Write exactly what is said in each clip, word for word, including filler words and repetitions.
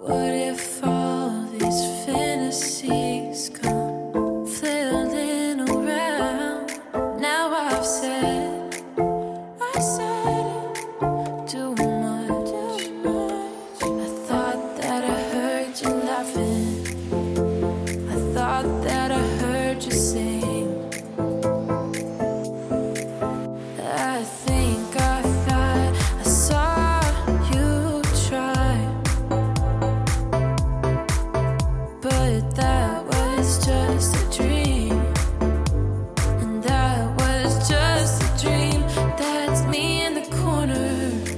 What if all these fantasies come flailing around? Now I've said, I said it too much. I thought that I heard you laughing. I thought that I heard you sing. I think I thought I saw you try, but that was just a dream. And that was just a dream. That's me in the corner.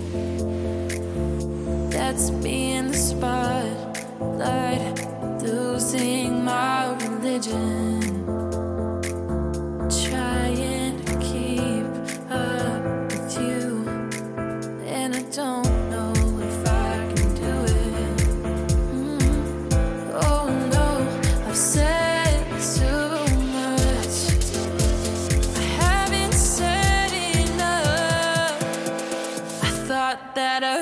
That's me in the spotlight, losing my religion, trying to keep up with you, and I don't know if I can do it. Mm. Oh no, I've said too much. I haven't said enough. I thought that I